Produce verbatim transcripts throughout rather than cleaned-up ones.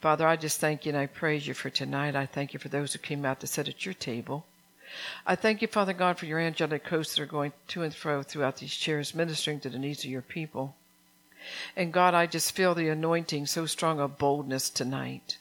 Father, I just thank you and I praise you for tonight. I thank you for those who came out to sit at your table. I thank you, Father God, for your angelic hosts that are going to and fro throughout these chairs, ministering to the needs of your people. And God, I just feel the anointing so strong of boldness tonight.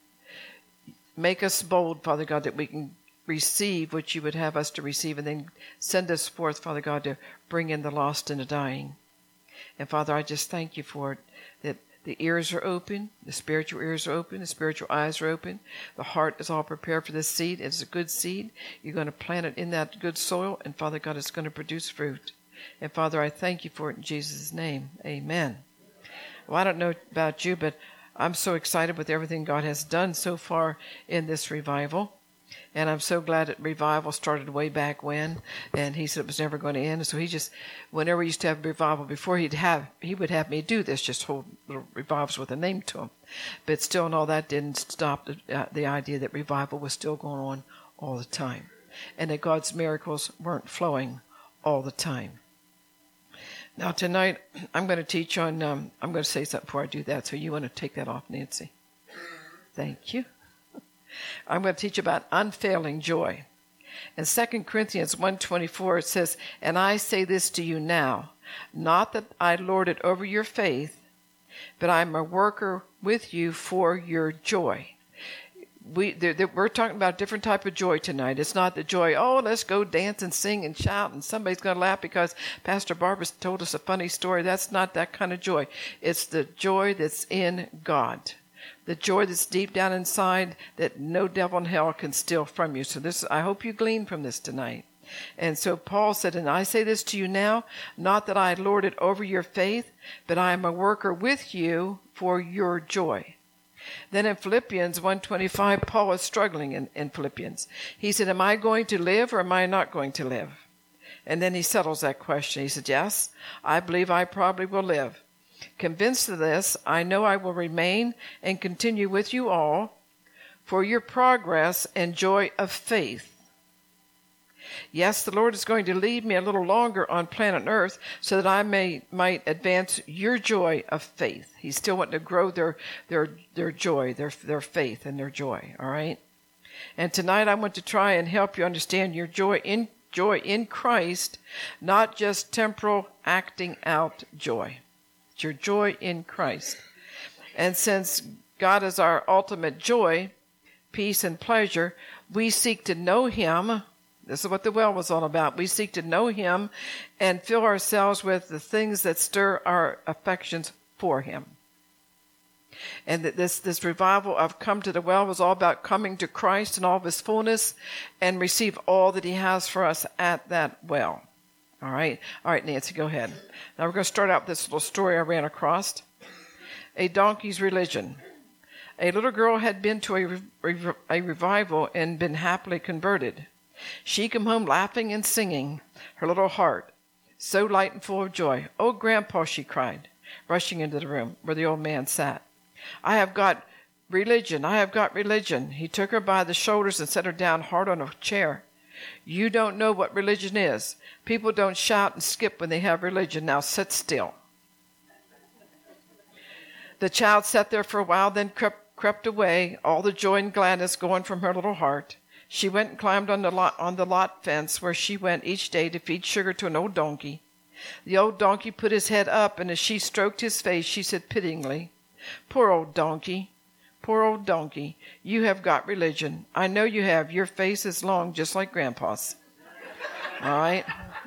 Make us bold, Father God, that we can receive what you would have us to receive, and then send us forth, Father God, to bring in the lost and the dying. And Father, I just thank you for it, that the ears are open, the spiritual ears are open, the spiritual eyes are open. The heart is all prepared for this seed. It's a good seed. You're going to plant it in that good soil, and Father God, it's going to produce fruit. And Father, I thank you for it in Jesus' name. Amen. Well, I don't know about you, but I'm so excited with everything God has done so far in this revival. And I'm so glad that revival started way back when, and he said it was never going to end. So he just, whenever he used to have revival before, he'd have, he would have me do this, just hold little revivals with a name to them. But still, and all that didn't stop the, uh, the idea that revival was still going on all the time, and that God's miracles weren't flowing all the time. Now tonight, I'm going to teach on, um, I'm going to say something before I do that, so you want to take that off, Nancy. Thank you. I'm going to teach about unfailing joy. In Second Corinthians one twenty-four, it says, "And I say this to you now, not that I lord it over your faith, but I'm a worker with you for your joy." We, they're, they're, we're talking about a different type of joy tonight. It's not the joy, oh, let's go dance and sing and shout, and somebody's going to laugh because Pastor Barbara told us a funny story. That's not that kind of joy. It's the joy that's in God. The joy that's deep down inside that no devil in hell can steal from you. So this, I hope you glean from this tonight. And so Paul said, "And I say this to you now, not that I lord it over your faith, but I am a worker with you for your joy." Then in Philippians one twenty-five, Paul is struggling in, in Philippians. He said, "Am I going to live or am I not going to live?" And then he settles that question. He said, "Yes, I believe I probably will live. Convinced of this, I know I will remain and continue with you all for your progress and joy of faith. Yes, the Lord is going to leave me a little longer on planet Earth so that I may might advance your joy of faith." He's still wanting to grow their their their joy, their their faith and their joy, all right? And tonight I want to try and help you understand your joy in joy in Christ, not just temporal acting out joy. It's your joy in Christ. And since God is our ultimate joy, peace, and pleasure, we seek to know him. This is what the well was all about. We seek to know him and fill ourselves with the things that stir our affections for him. And that this, this revival of Come to the Well was all about coming to Christ in all of his fullness and receive all that he has for us at that well. All right. All right, Nancy, go ahead. Now we're going to start out with this little story I ran across. A donkey's religion. A little girl had been to a, re- a revival and been happily converted. She came home laughing and singing, her little heart so light and full of joy. "Oh, Grandpa," she cried, rushing into the room where the old man sat. "I have got religion. I have got religion." He took her by the shoulders and set her down hard on a chair. "You don't know what religion is. People don't shout and skip when they have religion. Now sit still." The child sat there for a while, then crept, crept away, all the joy and gladness going from her little heart. She went and climbed on the lot, on the lot fence where she went each day to feed sugar to an old donkey. The old donkey put his head up, and as she stroked his face, she said pityingly, "Poor old donkey, poor old donkey, you have got religion. I know you have. Your face is long, just like Grandpa's." All right.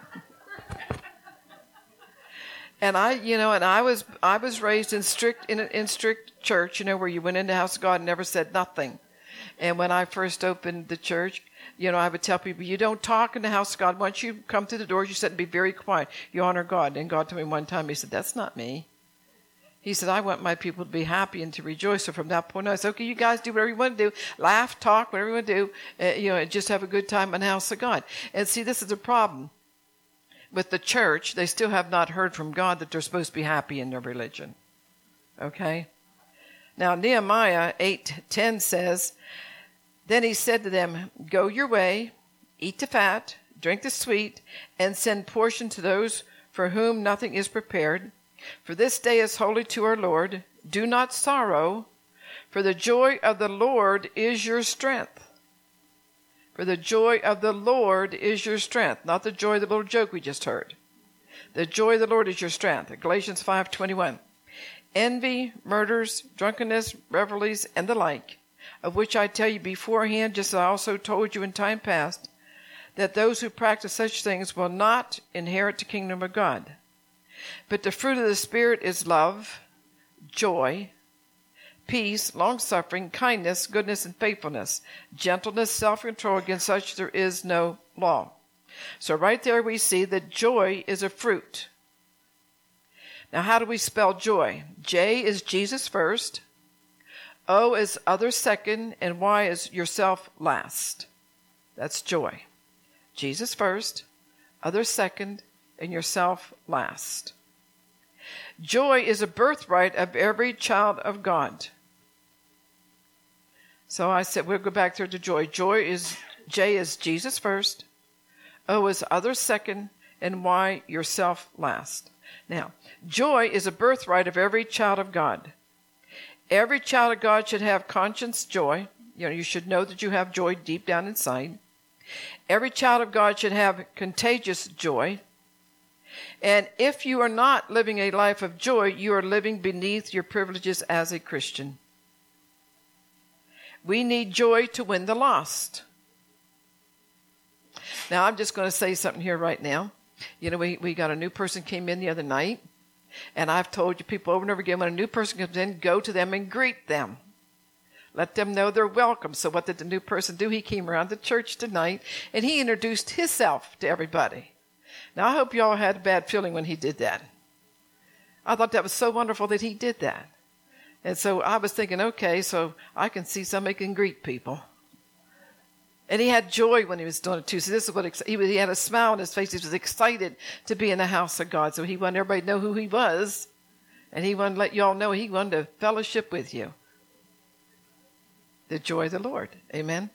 And I, you know, and I was, I was raised in strict, in, in strict church, you know, where you went in the house of God and never said nothing. And when I first opened the church, you know, I would tell people, you don't talk in the house of God. Once you come through the doors, you sit and be very quiet. You honor God. And God told me one time, he said, "That's not me." He said, "I want my people to be happy and to rejoice." So from that point on, I said, "Okay, you guys do whatever you want to do. Laugh, talk, whatever you want to do. Uh, you know, just have a good time in the house of God." And see, this is the problem. With the church, they still have not heard from God that they're supposed to be happy in their religion. Okay? Now, Nehemiah eight ten says, "Then he said to them, go your way, eat the fat, drink the sweet, and send portion to those for whom nothing is prepared. For this day is holy to our Lord. Do not sorrow, For the joy of the Lord is your strength. For the joy of the Lord is your strength. Not the joy of the little joke we just heard. The joy of the Lord is your strength. Galatians five twenty-one. Envy, murders, drunkenness, revelries, and the like, of which I tell you beforehand, just as I also told you in time past, that those who practice such things will not inherit the kingdom of God. But the fruit of the Spirit is love, joy, peace, long-suffering, kindness, goodness, and faithfulness, gentleness, self-control. Against such there is no law. So right there we see that joy is a fruit. Now how do we spell joy? J is Jesus first, O is others second, and Y is yourself last. That's joy. Jesus first, others second, and yourself last. Joy is a birthright of every child of God. So I said, we'll go back there to joy. Joy is, J is Jesus first, O is others second, and Y yourself last. Now, joy is a birthright of every child of God. Every child of God should have conscience joy. You know, you should know that you have joy deep down inside. Every child of God should have contagious joy. And if you are not living a life of joy, you are living beneath your privileges as a Christian. We need joy to win the lost. Now, I'm just going to say something here right now. You know, we, we got a new person came in the other night, and I've told you people over and over again, when a new person comes in, go to them and greet them. Let them know they're welcome. So what did the new person do? He came around the church tonight, and he introduced himself to everybody. Now, I hope you all had a bad feeling when he did that. I thought that was so wonderful that he did that. And so I was thinking, okay, so I can see somebody can greet people. And he had joy when he was doing it too. So this is what he, he had a smile on his face. He was excited to be in the house of God. So he wanted everybody to know who he was. And he wanted to let you all know he wanted to fellowship with you. The joy of the Lord. Amen.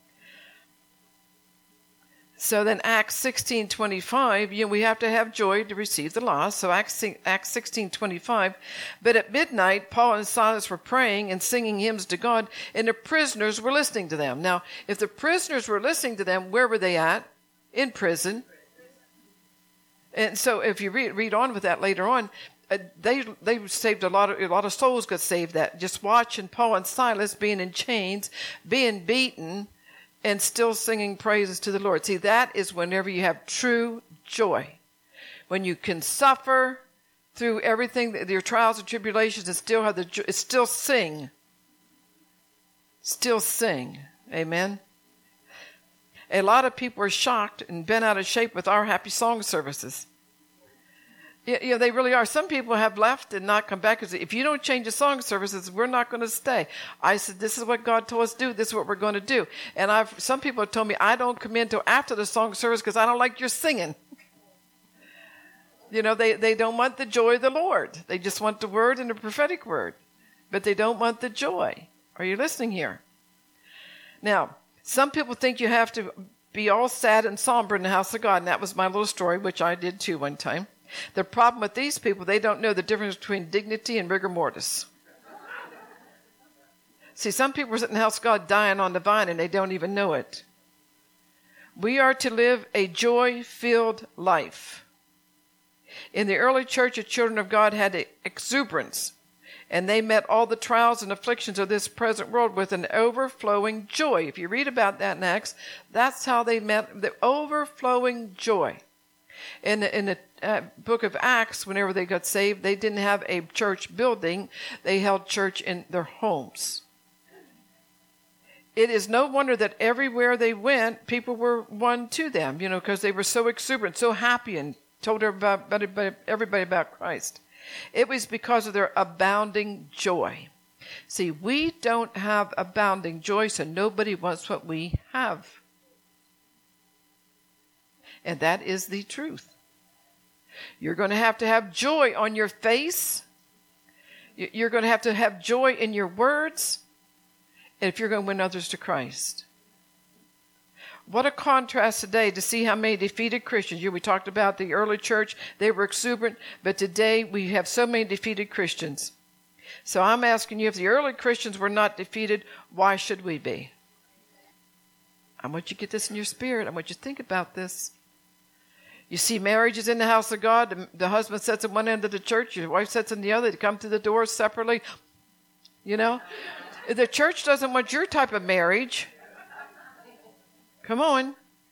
So then Acts sixteen twenty-five, you know, we have to have joy to receive the lost. So Acts, Acts sixteen twenty-five, but at midnight, Paul and Silas were praying and singing hymns to God, and the prisoners were listening to them. Now, if the prisoners were listening to them, where were they at? In prison. And so if you read, read on with that later on, uh, they they saved a lot of a lot of souls got saved that just watching Paul and Silas being in chains, being beaten, and still singing praises to the Lord. See, that is whenever you have true joy. When you can suffer through everything, your trials and tribulations, and still have the still sing. Still sing. Amen. A lot of people are shocked and bent out of shape with our happy song services. Yeah, you know, they really are. Some people have left and not come back because if you don't change the song services, we're not going to stay. I said, this is what God told us to do. This is what we're going to do. And I've some people have told me, I don't come in until after the song service because I don't like your singing. You know, they, they don't want the joy of the Lord. They just want the word and the prophetic word. But they don't want the joy. Are you listening here? Now, some people think you have to be all sad and somber in the house of God. And that was my little story, which I did too one time. The problem with these people, they don't know the difference between dignity and rigor mortis. See, some people are sitting in the house of God dying on the vine and they don't even know it. We are to live a joy-filled life. In the early church, the children of God had exuberance, and they met all the trials and afflictions of this present world with an overflowing joy. If you read about that in Acts, that's how they met, the overflowing joy. In the, in the uh, book of Acts, whenever they got saved, they didn't have a church building. They held church in their homes. It is no wonder that everywhere they went, people were won to them, you know, because they were so exuberant, so happy, and told everybody, everybody about Christ. It was because of their abounding joy. See, we don't have abounding joy, so nobody wants what we have. And that is the truth. You're going to have to have joy on your face. You're going to have to have joy in your words. And if you're going to win others to Christ. What a contrast today to see how many defeated Christians. You, we talked about the early church. They were exuberant. But today we have so many defeated Christians. So I'm asking you, if the early Christians were not defeated, why should we be? I want you to get this in your spirit. I want you to think about this. You see marriages in the house of God. The, the husband sits at one end of the church. Your wife sits in the other. They come to the doors separately. You know, the church doesn't want your type of marriage. Come on.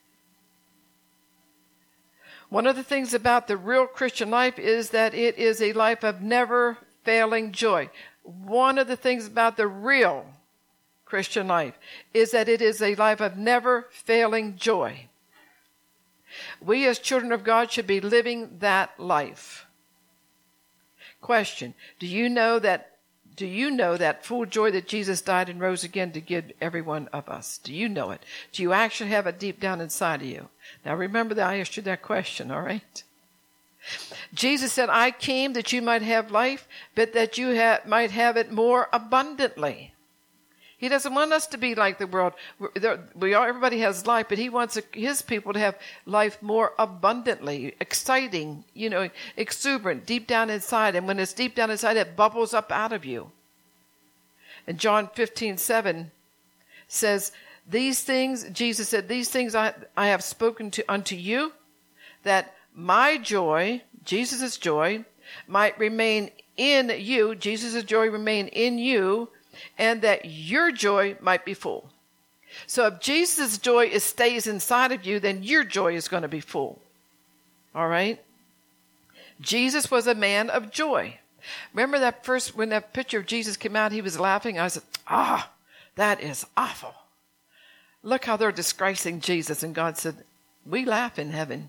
One of the things about the real Christian life is that it is a life of never failing joy. One of the things about the real Christian life is that it is a life of never failing joy. We as children of God should be living that life. Question: Do you know that do you know that full joy that Jesus died and rose again to give every one of us? Do you know it? Do you actually have it deep down inside of you? Now remember that I asked you that question, all right? Jesus said, I came that you might have life, but that you ha- might have it more abundantly. He doesn't want us to be like the world. We are, everybody has life, but he wants his people to have life more abundantly, exciting, you know, exuberant, deep down inside. And when it's deep down inside, it bubbles up out of you. And John fifteen seven says, these things, Jesus said, these things I, I have spoken to unto you, that my joy, Jesus' joy, might remain in you, Jesus' joy remain in you, and that your joy might be full. So if Jesus' joy is, stays inside of you, then your joy is going to be full. All right? Jesus was a man of joy. Remember that first, when that picture of Jesus came out, he was laughing. I said, ah, that is awful. Look how they're disgracing Jesus. And God said, we laugh in heaven.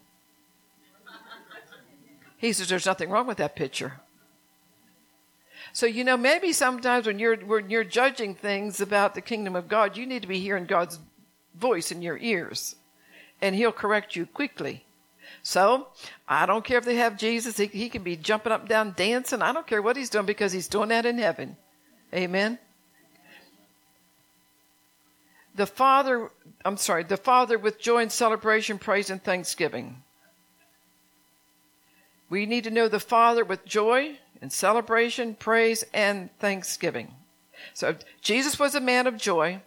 He says, there's nothing wrong with that picture. So, you know, maybe sometimes when you're when you're judging things about the kingdom of God, you need to be hearing God's voice in your ears, and he'll correct you quickly. So, I don't care if they have Jesus. He, he can be jumping up and down, dancing. I don't care what he's doing, because he's doing that in heaven. Amen. The Father, I'm sorry, the Father with joy and celebration, praise and thanksgiving. We need to know the Father with joy and celebration, praise, and thanksgiving. So Jesus was a man of joy.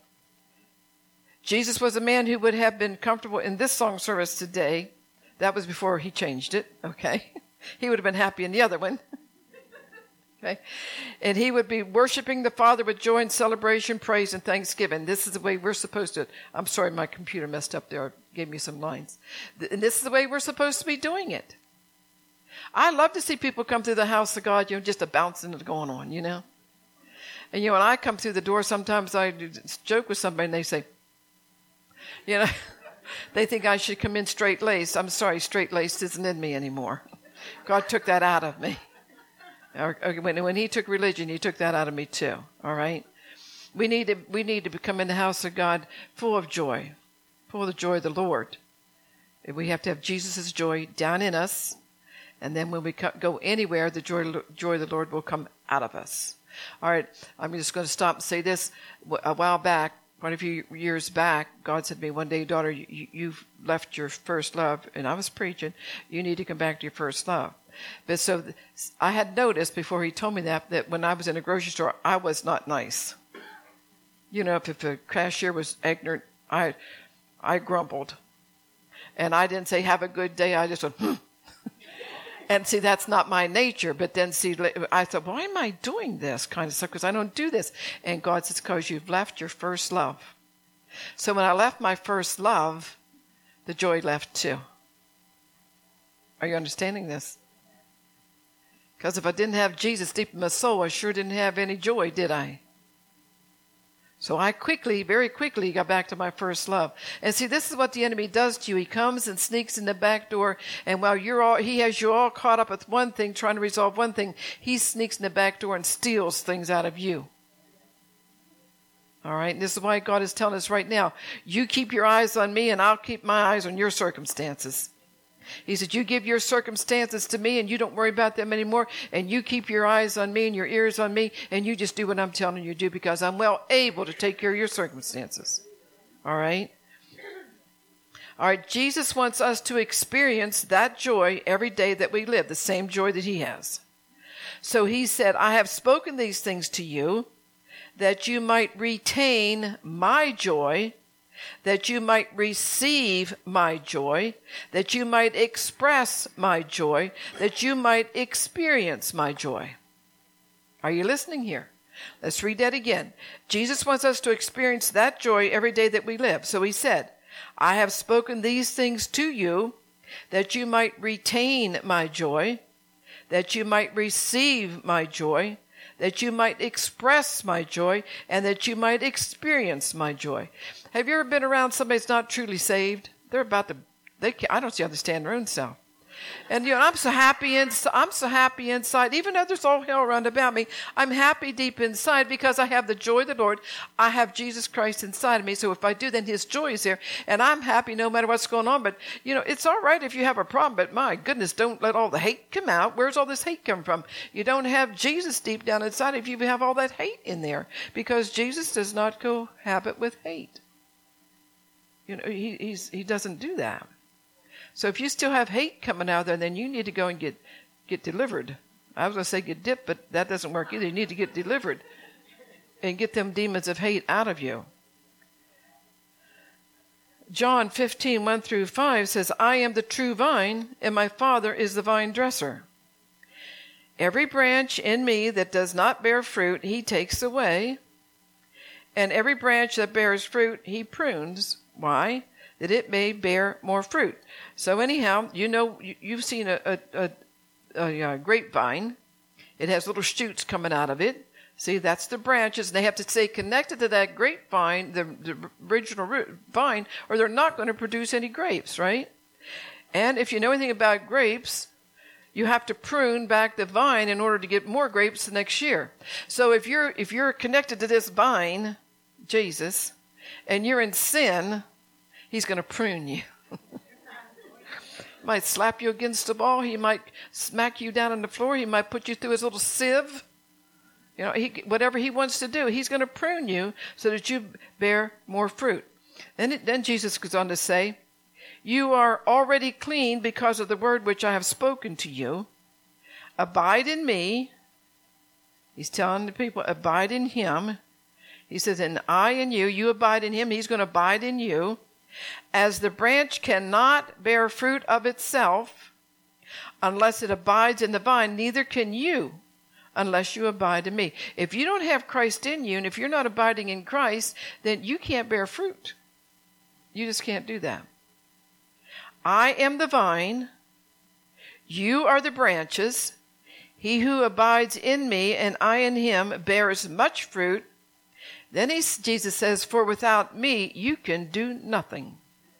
Jesus was a man who would have been comfortable in this song service today. That was before he changed it, okay? He would have been happy in the other one. Okay? And he would be worshiping the Father with joy and celebration, praise, and thanksgiving. This is the way we're supposed to. I'm sorry, my computer messed up there. It gave me some lines. And this is the way we're supposed to be doing it. I love to see people come through the house of God, you know, just a bouncing and going on, you know. And, you know, when I come through the door, sometimes I joke with somebody and they say, you know, they think I should come in straight-laced. I'm sorry, straight-laced isn't in me anymore. God took that out of me. When, when he took religion, he took that out of me too, all right? We need to, we need to come in the house of God full of joy, full of the joy of the Lord. We have to have Jesus' joy down in us. And then when we go anywhere, the joy, joy of the Lord will come out of us. All right, I'm just going to stop and say this. A while back, quite a few years back, God said to me one day, daughter, you, you've left your first love. And I was preaching, you need to come back to your first love. But so I had noticed before he told me that, that when I was in a grocery store, I was not nice. You know, if, if a cashier was ignorant, I, I grumbled. And I didn't say, have a good day. I just went, hmm. And see, that's not my nature. But then see, I thought, why am I doing this kind of stuff? Because I don't do this. And God says, because you've left your first love. So when I left my first love, the joy left too. Are you understanding this? Because if I didn't have Jesus deep in my soul, I sure didn't have any joy, did I? So I quickly, very quickly got back to my first love. And see, this is what the enemy does to you. He comes and sneaks in the back door, and while you're all, he has you all caught up with one thing, trying to resolve one thing, he sneaks in the back door and steals things out of you. All right? And this is why God is telling us right now, you keep your eyes on me, and I'll keep my eyes on your circumstances. He said, you give your circumstances to me and you don't worry about them anymore. And you keep your eyes on me and your ears on me. And you just do what I'm telling you to do, because I'm well able to take care of your circumstances. All right. All right. Jesus wants us to experience that joy every day that we live, the same joy that he has. So he said, I have spoken these things to you, that you might retain my joy, that you might receive my joy, that you might express my joy, that you might experience my joy. Are you listening here? Let's read that again. Jesus wants us to experience that joy every day that we live. So he said, I have spoken these things to you, that you might retain my joy, that you might receive my joy, that you might express my joy, and that you might experience my joy. Have you ever been around somebody that's not truly saved? They're about to, they can't, I don't see how they stand their own self. And you know, I'm so happy inside. I'm so happy inside. Even though there's all hell around about me, I'm happy deep inside because I have the joy of the Lord. I have Jesus Christ inside of me. So if I do, then His joy is there, and I'm happy no matter what's going on. But you know, it's all right if you have a problem. But my goodness, don't let all the hate come out. Where's all this hate come from? You don't have Jesus deep down inside if you have all that hate in there, because Jesus does not cohabit with hate. You know, he he's, he doesn't do that. So if you still have hate coming out there, then you need to go and get, get delivered. I was going to say get dipped, but that doesn't work either. You need to get delivered and get them demons of hate out of you. John fifteen, one through five says, I am the true vine, and my Father is the vine dresser. Every branch in me that does not bear fruit, He takes away. And every branch that bears fruit, He prunes. Why? That it may bear more fruit. So anyhow, you know, you've seen a, a, a, a, a grapevine. It has little shoots coming out of it. See, that's the branches. And they have to stay connected to that grapevine, the, the original root, vine, or they're not going to produce any grapes, right? And if you know anything about grapes, you have to prune back the vine in order to get more grapes the next year. So if you're if you're connected to this vine, Jesus, and you're in sin, He's going to prune you. He might slap you against the wall. He might smack you down on the floor. He might put you through his little sieve. You know, he, whatever he wants to do, he's going to prune you so that you bear more fruit. Then, it, then Jesus goes on to say, you are already clean because of the word which I have spoken to you. Abide in me. He's telling the people, abide in him. He says, and I in you, you abide in him. He's going to abide in you. As the branch cannot bear fruit of itself unless it abides in the vine, neither can you unless you abide in me. If you don't have Christ in you, and if you're not abiding in Christ, then you can't bear fruit. You just can't do that. I am the vine. You are the branches. He who abides in me and I in him bears much fruit. Then he, Jesus says, for without me, you can do nothing.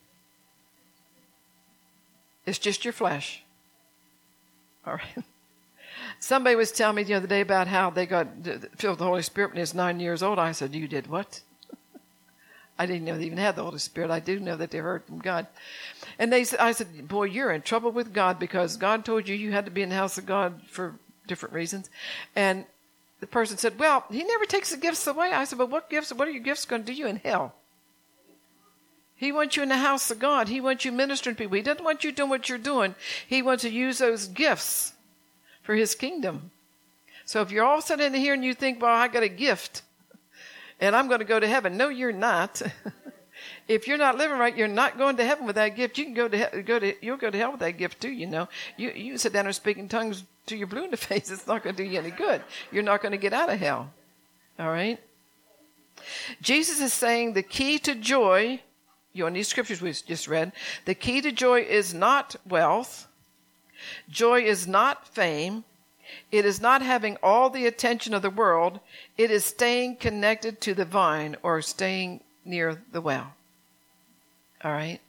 It's just your flesh. All right. Somebody was telling me the other day about how they got filled with the Holy Spirit when he was nine years old. I said, you did what? I didn't know they even had the Holy Spirit. I do know that they heard from God. And they said, I said, boy, you're in trouble with God because God told you you had to be in the house of God for different reasons. And the person said, well, he never takes the gifts away. I said, well, what gifts, what are your gifts going to do you in hell? He wants you in the house of God. He wants you ministering to people. He doesn't want you doing what you're doing. He wants to use those gifts for his kingdom. So if you're all sitting in here and you think, well, I got a gift and I'm going to go to heaven. No, you're not. If you're not living right, you're not going to heaven with that gift. You can go to, go to you'll go to hell with that gift too, you know. You, you sit down and speak in tongues till you're blue in the face. It's not going to do you any good. You're not going to get out of hell. All right? Jesus is saying the key to joy, you know, in these scriptures we just read, the key to joy is not wealth. Joy is not fame. It is not having all the attention of the world. It is staying connected to the vine or staying near the well. All right?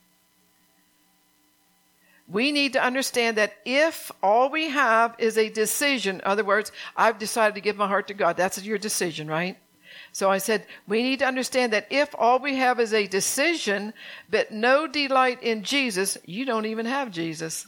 We need to understand that if all we have is a decision, in other words, I've decided to give my heart to God. That's your decision, right? So I said, we need to understand that if all we have is a decision, but no delight in Jesus, you don't even have Jesus.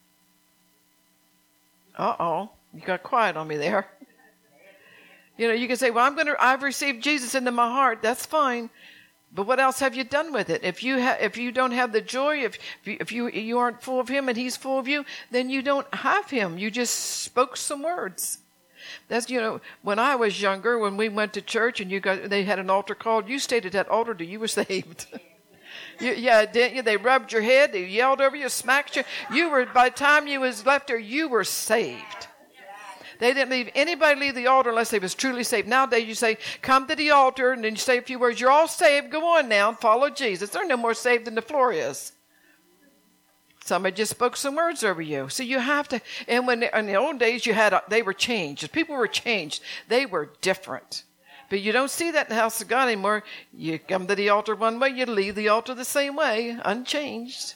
Uh-oh. You got quiet on me there. You know, you can say, well, I'm going to, I've received Jesus into my heart. That's fine. But what else have you done with it? If you ha- if you don't have the joy, if if you, if you you aren't full of him and he's full of you, then you don't have him. You just spoke some words. That's, you know, when I was younger, when we went to church and you got, they had an altar called, you stayed at that altar till you were saved. you, yeah, didn't you? They rubbed your head, they yelled over you, smacked you. You were, by the time you was left there, you were saved. They didn't leave anybody leave the altar unless they was truly saved. Nowadays you say, come to the altar, and then you say a few words. You're all saved. Go on now and follow Jesus. They're no more saved than the floor is. Somebody just spoke some words over you. So you have to, and when in the old days you had, they were changed. People were changed. They were different. But you don't see that in the house of God anymore. You come to the altar one way, you leave the altar the same way, unchanged.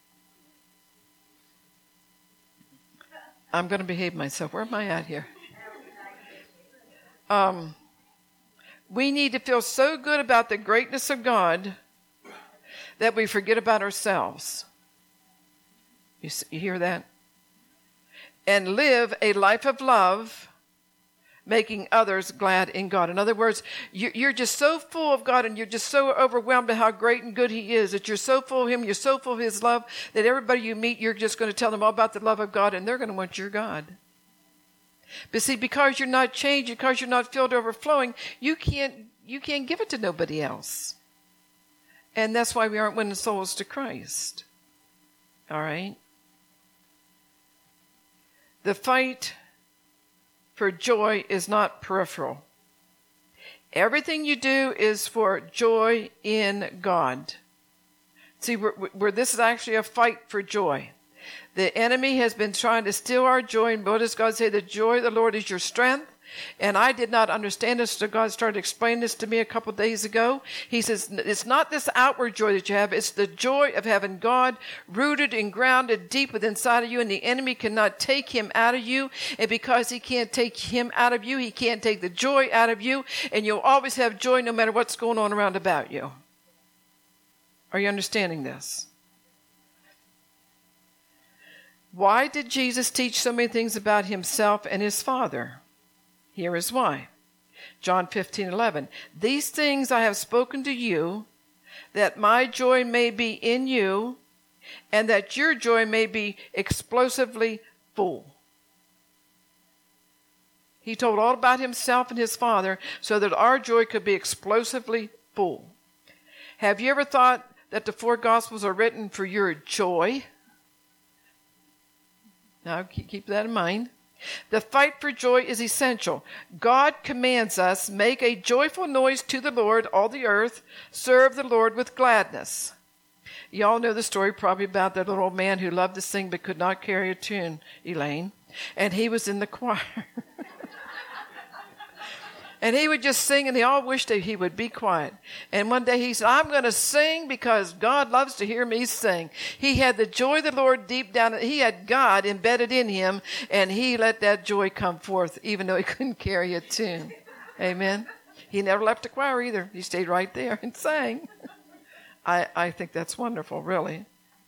I'm going to behave myself. Where am I at here? Um, we need to feel so good about the greatness of God that we forget about ourselves. You, you hear that? And live a life of love, making others glad in God. In other words, you, you're just so full of God and you're just so overwhelmed by how great and good He is, that you're so full of Him, you're so full of His love, that everybody you meet, you're just going to tell them all about the love of God, and they're going to want your God. But see, because you're not changed, because you're not filled to overflowing, you can't, you can't give it to nobody else. And that's why we aren't winning souls to Christ. All right? The fight for joy is not peripheral. Everything you do is for joy in God. See, where, where this is actually a fight for joy. The enemy has been trying to steal our joy, and what does God say? The joy of the Lord is your strength. And I did not understand this until God started explaining this to me a couple of days ago. He says, it's not this outward joy that you have. It's the joy of having God rooted and grounded deep within inside of you, and the enemy cannot take Him out of you. And because he can't take Him out of you, he can't take the joy out of you. And you'll always have joy no matter what's going on around about you. Are you understanding this? Why did Jesus teach so many things about Himself and His Father? Here is why. John fifteen eleven. These things I have spoken to you, that my joy may be in you, and that your joy may be explosively full. He told all about Himself and His Father so that our joy could be explosively full. Have you ever thought that the four Gospels are written for your joy? Now keep that in mind. The fight for joy is essential. God commands us, make a joyful noise to the Lord, all the earth, serve the Lord with gladness. You all know the story probably about that little old man who loved to sing but could not carry a tune, Elaine. And he was in the choir. And he would just sing, and they all wished that he would be quiet. And one day he said, I'm going to sing because God loves to hear me sing. He had the joy of the Lord deep down. He had God embedded in him, and he let that joy come forth, even though he couldn't carry a tune. Amen. He never left the choir either. He stayed right there and sang. I, I think that's wonderful, really.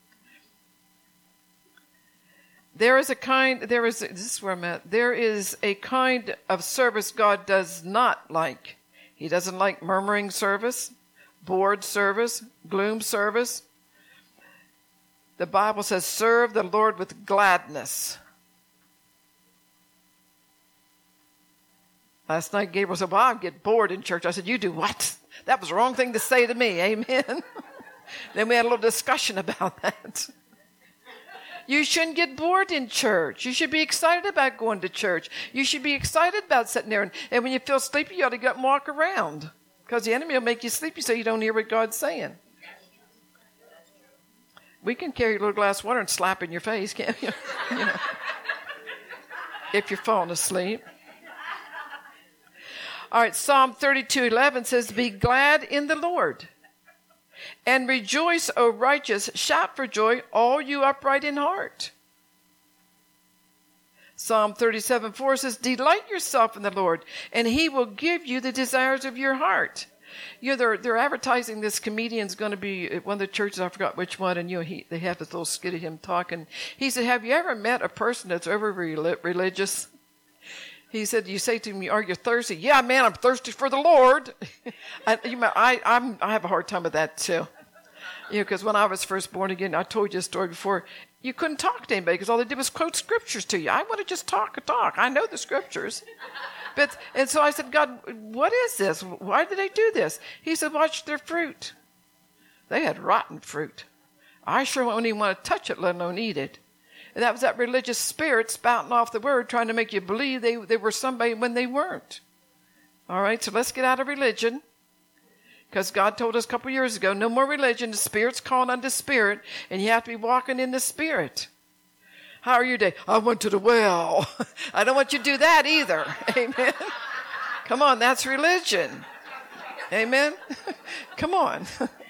There is a kind, there is, this is where I'm at, there is a kind of service God does not like. He doesn't like murmuring service, bored service, gloom service. The Bible says, serve the Lord with gladness. Last night Gabriel said, well, I get bored in church. I said, you do what? That was the wrong thing to say to me, amen? Then we had a little discussion about that. You shouldn't get bored in church. You should be excited about going to church. You should be excited about sitting there. And, and when you feel sleepy, you ought to get up and walk around. Because the enemy will make you sleepy so you don't hear what God's saying. We can carry a little glass of water and slap in your face, can't you? You know, if you're falling asleep. All right, Psalm thirty-two eleven says, be glad in the Lord. And rejoice, O righteous, shout for joy, all you upright in heart. Psalm thirty-seven four says, delight yourself in the Lord, and He will give you the desires of your heart. You know, they're, they're advertising this comedian's going to be at one of the churches, I forgot which one, and you know, he, they have this little skit of him talking. He said, have you ever met a person that's over religious? He said, you say to me, are you thirsty? Yeah, man, I'm thirsty for the Lord. I, you know, I, I'm, I have a hard time with that too. You know, because when I was first born again, I told you a story before, you couldn't talk to anybody because all they did was quote scriptures to you. I want to just talk and talk. I know the scriptures. But, and so I said, God, what is this? Why did they do this? He said, watch their fruit. They had rotten fruit. I sure wouldn't even want to touch it, let alone eat it. And that was that religious spirit spouting off the word, trying to make you believe they, they were somebody when they weren't. All right, so let's get out of religion. Because God told us a couple years ago, no more religion. The Spirit's calling unto spirit, and you have to be walking in the Spirit. How are you today? I went to the well. I don't want you to do that either. Amen. Come on, that's religion. Amen. Come on.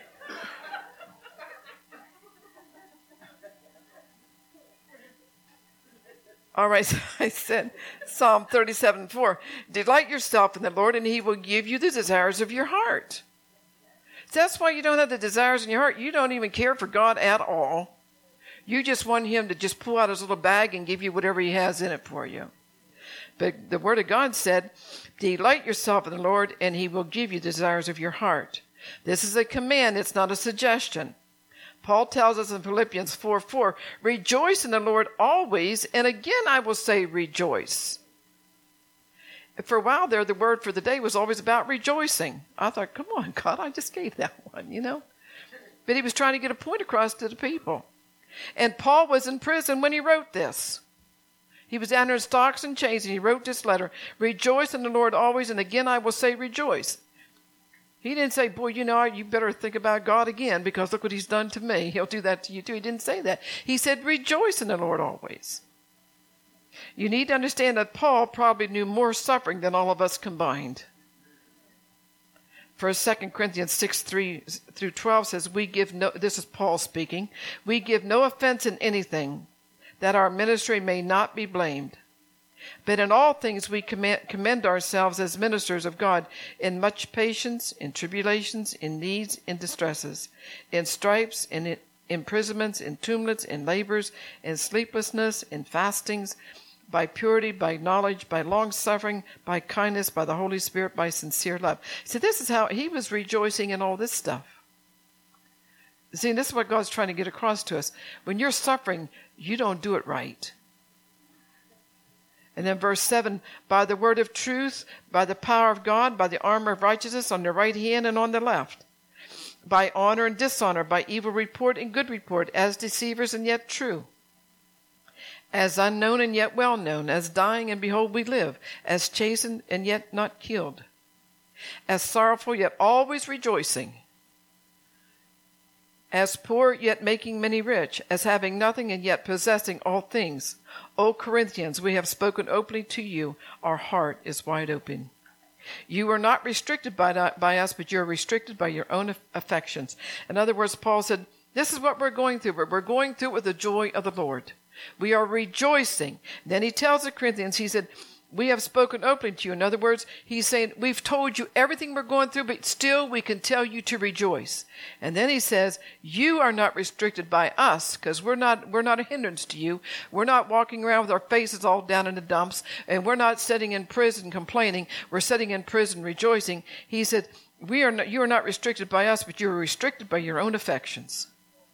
All right, so I said, Psalm thirty-seven four, delight yourself in the Lord, and he will give you the desires of your heart. So that's why you don't have the desires in your heart. You don't even care for God at all. You just want him to just pull out his little bag and give you whatever he has in it for you. But the word of God said, delight yourself in the Lord, and he will give you the desires of your heart. This is a command. It's not a suggestion. Paul tells us in Philippians four four, rejoice in the Lord always, and again I will say rejoice. For a while there, the word for the day was always about rejoicing. I thought, come on, God, I just gave that one, you know. But he was trying to get a point across to the people. And Paul was in prison when he wrote this. He was under stocks and chains, and he wrote this letter, rejoice in the Lord always, and again I will say rejoice. He didn't say, boy, you know, you better think about God again because look what he's done to me. He'll do that to you too. He didn't say that. He said, rejoice in the Lord always. You need to understand that Paul probably knew more suffering than all of us combined. First, Second Corinthians six, three through twelve says, we give no, this is Paul speaking, we give no offense in anything, that our ministry may not be blamed. But in all things we commend, commend ourselves as ministers of God in much patience, in tribulations, in needs, in distresses, in stripes, in imprisonments, in tumults, in labors, in sleeplessness, in fastings, by purity, by knowledge, by long-suffering, by kindness, by the Holy Spirit, by sincere love. See, this is how he was rejoicing in all this stuff. See, this is what God's trying to get across to us. When you're suffering, you don't do it right. And then verse seven, by the word of truth, by the power of God, by the armor of righteousness on the right hand and on the left, by honor and dishonor, by evil report and good report, as deceivers and yet true, as unknown and yet well known, as dying and behold we live, as chastened and yet not killed, as sorrowful yet always rejoicing, as poor yet making many rich, as having nothing and yet possessing all things. O Corinthians, we have spoken openly to you. Our heart is wide open. You are not restricted by, that, by us, but you are restricted by your own affections. In other words, Paul said, this is what we're going through. We're going through it with the joy of the Lord. We are rejoicing. Then he tells the Corinthians, he said, we have spoken openly to you. In other words, he's saying, we've told you everything we're going through, but still we can tell you to rejoice. And then he says, you are not restricted by us, because we're not, we're not a hindrance to you. We're not walking around with our faces all down in the dumps, and we're not sitting in prison complaining. We're sitting in prison rejoicing. He said, we are not, you are not restricted by us, but you are restricted by your own affections.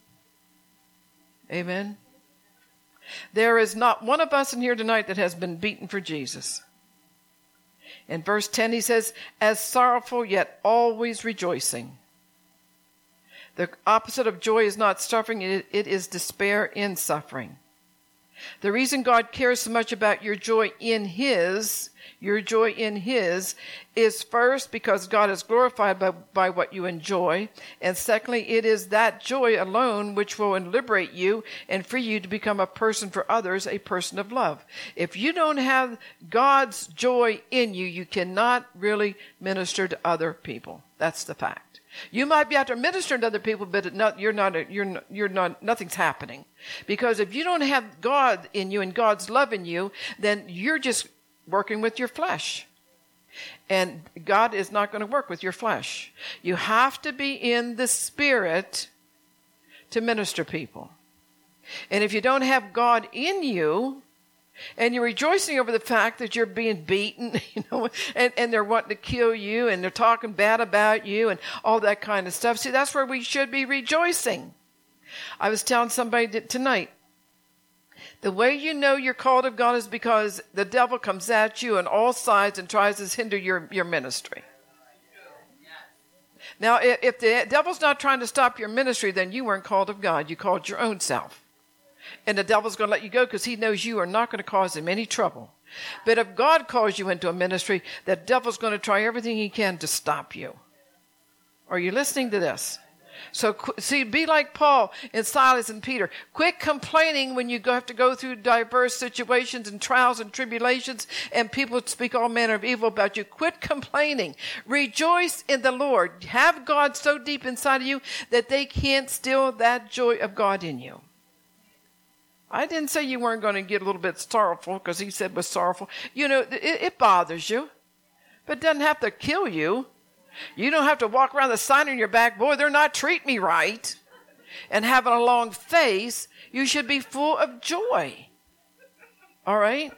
Amen. There is not one of us in here tonight that has been beaten for Jesus. In verse ten, he says, as sorrowful yet always rejoicing. The opposite of joy is not suffering, it, it is despair in suffering. The reason God cares so much about your joy in his, your joy in his, is first because God is glorified by, by what you enjoy. And secondly, it is that joy alone which will liberate you and free you to become a person for others, a person of love. If you don't have God's joy in you, you cannot really minister to other people. That's the fact. You might be out there ministering to other people, but not, you're not, you're, you're not, nothing's happening. Because if you don't have God in you and God's love in you, then you're just working with your flesh. And God is not going to work with your flesh. You have to be in the Spirit to minister people. And if you don't have God in you, and you're rejoicing over the fact that you're being beaten, you know, and, and they're wanting to kill you, and they're talking bad about you, and all that kind of stuff. See, that's where we should be rejoicing. I was telling somebody that tonight, The way you know you're called of God is because the devil comes at you on all sides and tries to hinder your, your ministry. Now, if the devil's not trying to stop your ministry, then you weren't called of God. You called your own self. And the devil's going to let you go because he knows you are not going to cause him any trouble. But if God calls you into a ministry, the devil's going to try everything he can to stop you. Are you listening to this? So, see, be like Paul and Silas and Peter. Quit complaining when you have to go through diverse situations and trials and tribulations and people speak all manner of evil about you. Quit complaining. Rejoice in the Lord. Have God so deep inside of you that they can't steal that joy of God in you. I didn't say you weren't going to get a little bit sorrowful because he said was sorrowful. You know, it, it bothers you, but it doesn't have to kill you. You don't have to walk around the sign on your back, boy, they're not treating me right, and having a long face. You should be full of joy. All right?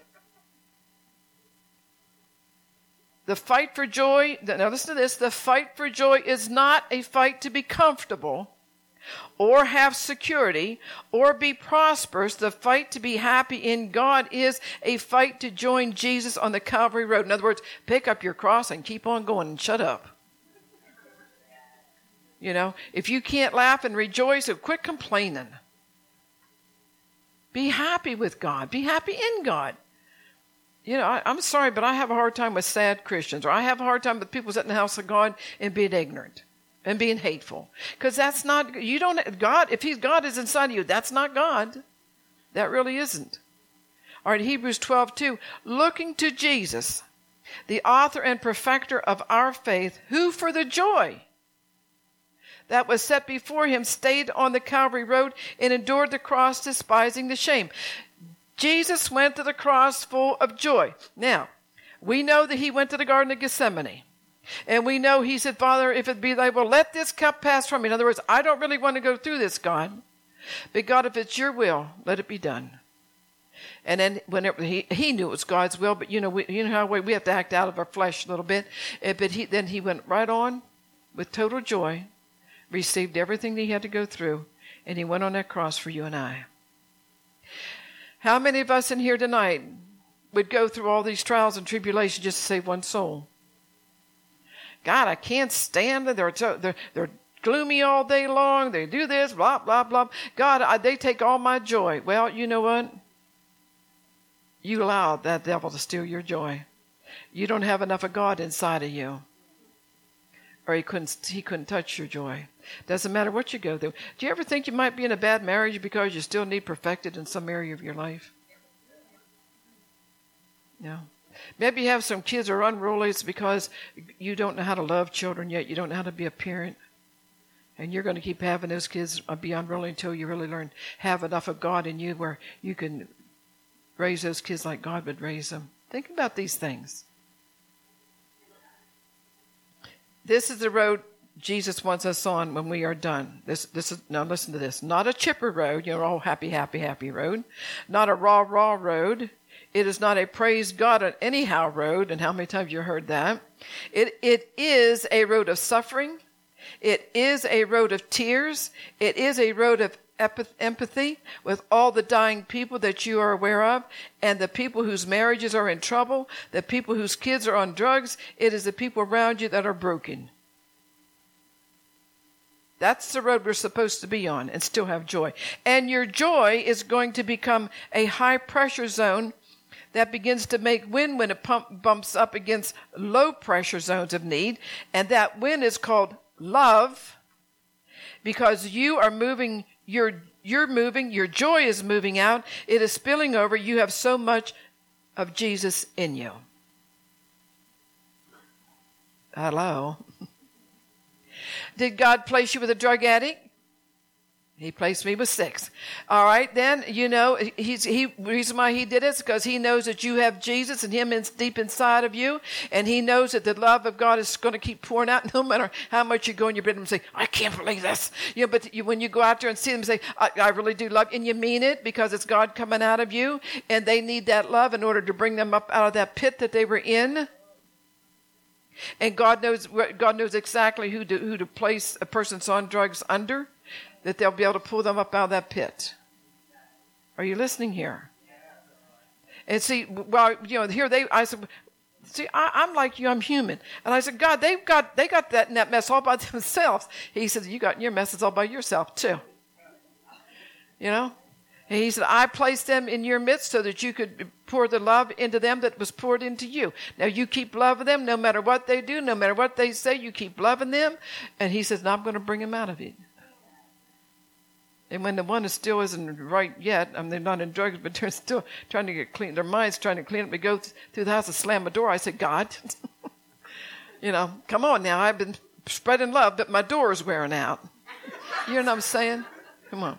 The fight for joy, now listen to this, the fight for joy is not a fight to be comfortable or have security or be prosperous. The fight to be happy in God is a fight to join Jesus on the Calvary Road. In other words, pick up your cross and keep on going and shut up. You know, if you can't laugh and rejoice, quit complaining. Be happy with God. Be happy in God. You know, I, I'm sorry, but I have a hard time with sad Christians, or I have a hard time with people sitting in the house of God and being ignorant and being hateful. Because that's not, you don't, God, if he's, God is inside of you, that's not God. That really isn't. All right, Hebrews twelve two, looking to Jesus, the author and perfecter of our faith, who for the joy that was set before him stayed on the Calvary Road and endured the cross, despising the shame. Jesus went to the cross full of joy. Now, we know that he went to the Garden of Gethsemane. And we know he said, Father, if it be thy will, let this cup pass from me. In other words, I don't really want to go through this, God. But God, if it's your will, let it be done. And then whenever he, he knew it was God's will, but you know, we, you know how we, we have to act out of our flesh a little bit. But he, then he went right on with total joy, received everything that he had to go through, and he went on that cross for you and I. How many of us in here tonight would go through all these trials and tribulations just to save one soul? God, I can't stand it. They're, so, they're, they're gloomy all day long. They do this, blah, blah, blah. God, I, they take all my joy. Well, you know what? You allowed that devil to steal your joy. You don't have enough of God inside of you, or he couldn't, he couldn't touch your joy. Doesn't matter what you go through. Do you ever think you might be in a bad marriage because you still need perfected in some area of your life? No. Maybe you have some kids who are unruly. It's because you don't know how to love children yet. You don't know how to be a parent. And you're going to keep having those kids be unruly until you really learn, have enough of God in you where you can raise those kids like God would raise them. Think about these things. This is the road Jesus wants us on when we are done. This, this is, now listen to this. Not a chipper road, you know, all happy, happy, happy road. Not a raw, raw road. It is not a praise God on anyhow road. And how many times you heard that? It, it is a road of suffering. It is a road of tears. It is a road of empathy with all the dying people that you are aware of, and the people whose marriages are in trouble, the people whose kids are on drugs. It is the people around you that are broken. That's the road we're supposed to be on and still have joy. And your joy is going to become a high pressure zone that begins to make wind when it pump, bumps up against low pressure zones of need. And that wind is called love, because you are moving, you're, you're moving, your joy is moving out. It is spilling over. You have so much of Jesus in you. Hello. Did God place you with a drug addict? He placed me with six. All right, then, you know, he's, he, reason why he did it is because he knows that you have Jesus and him in, deep inside of you, and he knows that the love of God is going to keep pouring out no matter how much you go in your bedroom and say, I can't believe this. You know, but you, when you go out there and see them and say, I, I really do love you, and you mean it because it's God coming out of you, and they need that love in order to bring them up out of that pit that they were in. And God knows, God knows exactly who to, who to place a person on drugs under, that they'll be able to pull them up out of that pit. Are you listening here? And see, well, you know, here they, I said, see, I, I'm like you, I'm human. And I said, God, they've got, they got that, that mess all by themselves. He said, you got your messes all by yourself too. You know? And he said, I placed them in your midst so that you could pour the love into them that was poured into you. Now you keep loving them no matter what they do, no matter what they say, you keep loving them. And he says, now I'm going to bring them out of it. And when the one is still isn't right yet, I mean, they're not in drugs, but they're still trying to get clean, their mind's trying to clean up, we go through the house and slam the door. I said, God, you know, come on now. I've been spreading love, but my door is wearing out. You know what I'm saying? Come on.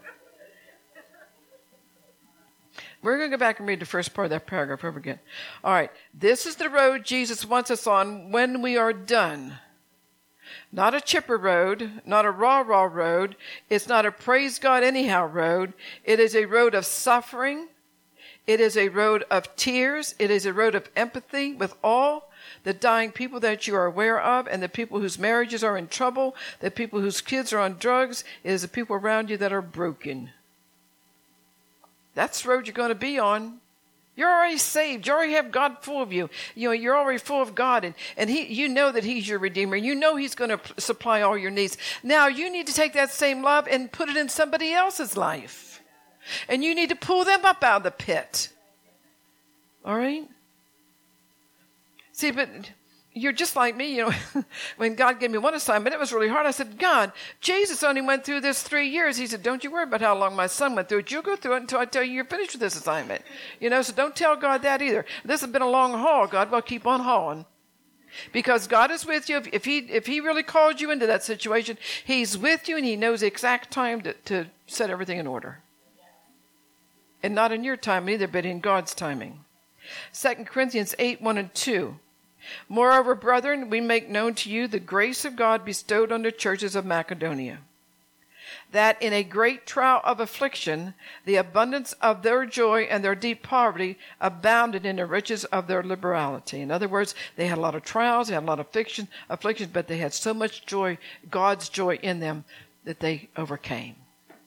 We're going to go back and read the first part of that paragraph over again. All right. This is the road Jesus wants us on when we are done. Not a chipper road, not a rah-rah road. It's not a praise God anyhow road. It is a road of suffering. It is a road of tears. It is a road of empathy with all the dying people that you are aware of and the people whose marriages are in trouble, the people whose kids are on drugs. It is the people around you that are broken. That's the road you're going to be on. You're already saved. You already have God full of you. You know, you're already full of God, and, and he, you know that he's your Redeemer. You know he's going to p- supply all your needs. Now you need to take that same love and put it in somebody else's life. And you need to pull them up out of the pit. All right? See, but you're just like me, you know, when God gave me one assignment, it was really hard. I said, God, Jesus only went through this three years. He said, don't you worry about how long my son went through it. You'll go through it until I tell you you're finished with this assignment. You know, so don't tell God that either. This has been a long haul, God. Well, keep on hauling. Because God is with you. If, if he if he really called you into that situation, he's with you and he knows the exact time to, to set everything in order. And not in your time either, but in God's timing. Second Corinthians eight, one and two. Moreover, brethren, we make known to you the grace of God bestowed on the churches of Macedonia, that in a great trial of affliction, the abundance of their joy and their deep poverty abounded in the riches of their liberality. In other words, they had a lot of trials, they had a lot of affliction, afflictions, but they had so much joy, God's joy in them, that they overcame.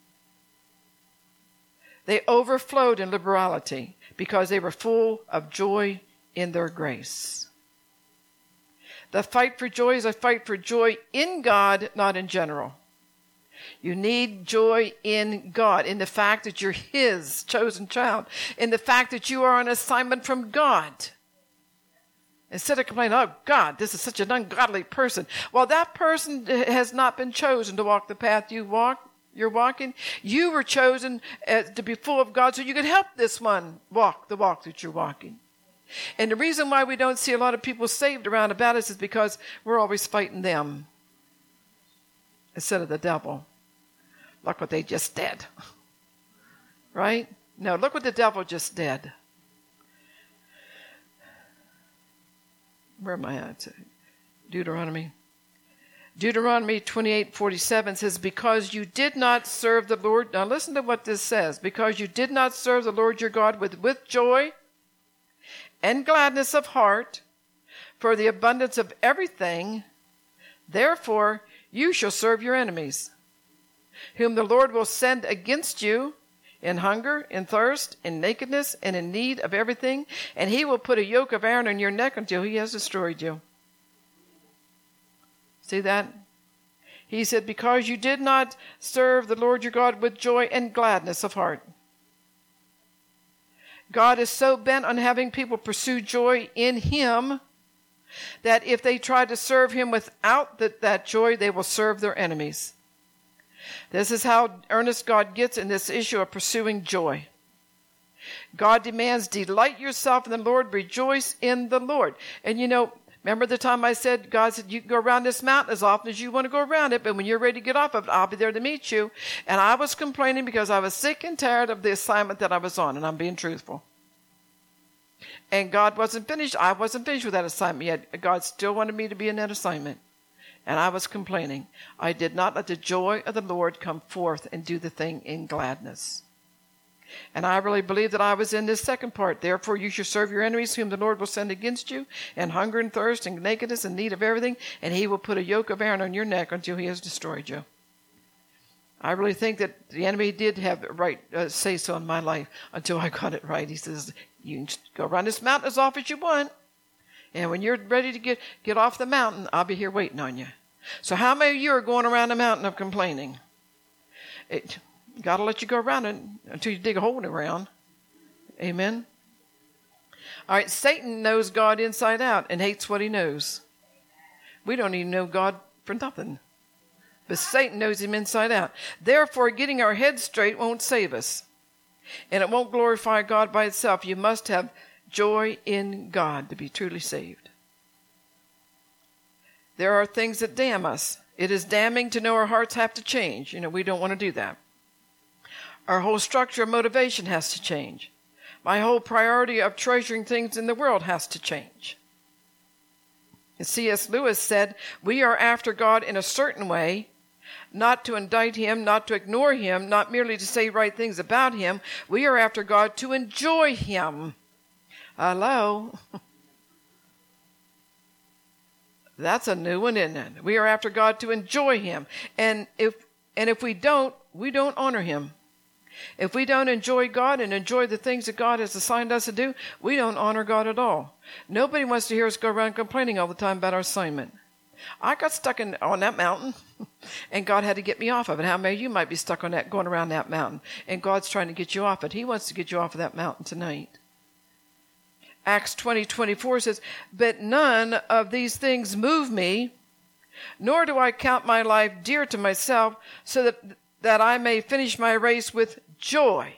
They overflowed in liberality because they were full of joy in their grace. The fight for joy is a fight for joy in God, not in general. You need joy in God, in the fact that you're his chosen child, in the fact that you are on assignment from God. Instead of complaining, oh God, this is such an ungodly person. Well, that person has not been chosen to walk the path you walk, you're walking. You were chosen uh, to be full of God so you could help this one walk the walk that you're walking. And the reason why we don't see a lot of people saved around about us is because we're always fighting them instead of the devil. Look what they just did. Right? No, look what the devil just did. Where am I at? Deuteronomy. Deuteronomy twenty-eight forty-seven says, because you did not serve the Lord. Now listen to what this says. Because you did not serve the Lord your God with, with joy and gladness of heart for the abundance of everything, therefore you shall serve your enemies, whom the Lord will send against you in hunger, in thirst, in nakedness, and in need of everything, and he will put a yoke of iron on your neck until he has destroyed you. See that? He said, because you did not serve the Lord your God with joy and gladness of heart. God is so bent on having people pursue joy in him that if they try to serve him without the, that joy, they will serve their enemies. This is how earnest God gets in this issue of pursuing joy. God demands, delight yourself in the Lord, rejoice in the Lord. And you know, remember the time I said, God said, you can go around this mountain as often as you want to go around it, but when you're ready to get off of it, I'll be there to meet you. And I was complaining because I was sick and tired of the assignment that I was on, and I'm being truthful. And God wasn't finished. I wasn't finished with that assignment yet. God still wanted me to be in that assignment. And I was complaining. I did not let the joy of the Lord come forth and do the thing in gladness. And I really believe that I was in this second part. Therefore you shall serve your enemies, whom the Lord will send against you, and hunger and thirst and nakedness and need of everything, and he will put a yoke of iron on your neck until he has destroyed you. I really think that the enemy did have the right uh, say so in my life until I got it right. He says, you can go around this mountain as often as you want. And when you're ready to get, get off the mountain, I'll be here waiting on you. So how many of you are going around the mountain of complaining? It, God will let you go around it until you dig a hole in the ground. Amen. All right, Satan knows God inside out and hates what he knows. We don't even know God for nothing. But Satan knows him inside out. Therefore, getting our heads straight won't save us. And it won't glorify God by itself. You must have joy in God to be truly saved. There are things that damn us. It is damning to know our hearts have to change. You know, we don't want to do that. Our whole structure of motivation has to change. My whole priority of treasuring things in the world has to change. And C S Lewis said, we are after God in a certain way, not to indict him, not to ignore him, not merely to say right things about him. We are after God to enjoy him. Hello? That's a new one, isn't it? We are after God to enjoy him. And if and if we don't, we don't honor him. If we don't enjoy God and enjoy the things that God has assigned us to do, we don't honor God at all. Nobody wants to hear us go around complaining all the time about our assignment. I got stuck in on that mountain, and God had to get me off of it. How many of you might be stuck on that, going around that mountain, and God's trying to get you off it? He wants to get you off of that mountain tonight. Acts twenty twenty-four says, but none of these things move me, nor do I count my life dear to myself, so that, that I may finish my race with joy,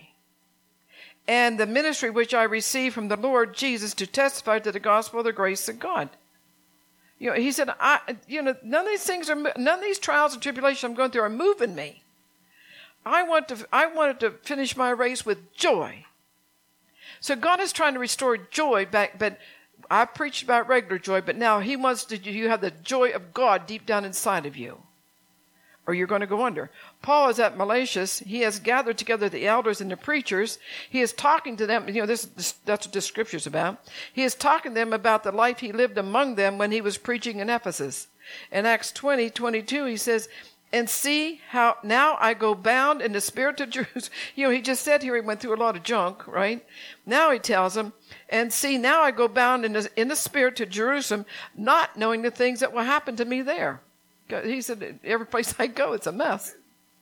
and the ministry which I received from the Lord Jesus to testify to the gospel of the grace of God. You know, he said, I, you know, none of these things are, none of these trials and tribulations I'm going through are moving me. I want to, I wanted to finish my race with joy. So God is trying to restore joy back, but I preached about regular joy, but now he wants to, you have the joy of God deep down inside of you, or you're going to go under. Paul is at Miletus. He has gathered together the elders and the preachers. He is talking to them. You know, this, this that's what this scripture is about. He is talking to them about the life he lived among them when he was preaching in Ephesus. In Acts twenty twenty-two, he says, and see how now I go bound in the spirit of Jerusalem. You know, he just said here he went through a lot of junk, right? Now he tells them, and see, now I go bound in the, in the spirit to Jerusalem, not knowing the things that will happen to me there. He said, every place I go, it's a mess.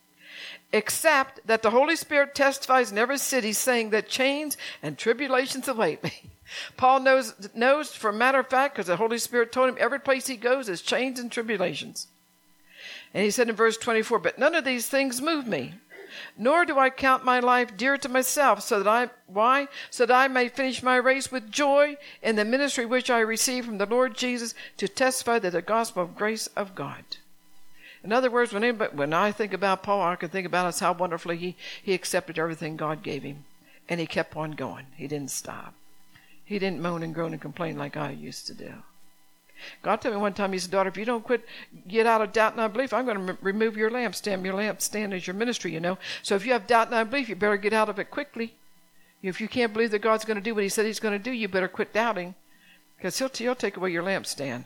Except that the Holy Spirit testifies in every city, saying that chains and tribulations await me. Paul knows, knows for a matter of fact, because the Holy Spirit told him every place he goes is chains and tribulations. And he said in verse twenty-four, but none of these things move me, nor do I count my life dear to myself, so that I, why? So that I may finish my race with joy in the ministry which I received from the Lord Jesus to testify to the gospel of grace of God. In other words, when, anybody, when I think about Paul, I can think about us how wonderfully he, he accepted everything God gave him. And he kept on going. He didn't stop. He didn't moan and groan and complain like I used to do. God told me one time, he said, daughter, if you don't quit, get out of doubt and unbelief, I'm going to m- remove your lampstand. Your lampstand is your ministry, you know. So if you have doubt and unbelief, you better get out of it quickly. If you can't believe that God's going to do what he said he's going to do, you better quit doubting, because he'll, he'll take away your lampstand.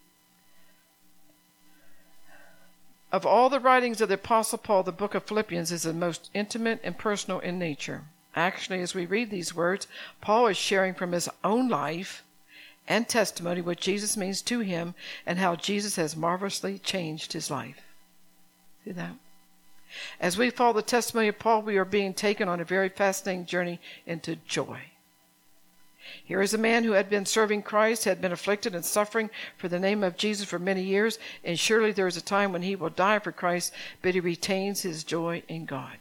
Of all the writings of the Apostle Paul, the book of Philippians is the most intimate and personal in nature. Actually, as we read these words, Paul is sharing from his own life and testimony what Jesus means to him and how Jesus has marvelously changed his life. See that? As we follow the testimony of Paul, we are being taken on a very fascinating journey into joy. Here is a man who had been serving Christ, had been afflicted and suffering for the name of Jesus for many years, and surely there is a time when he will die for Christ, but he retains his joy in God.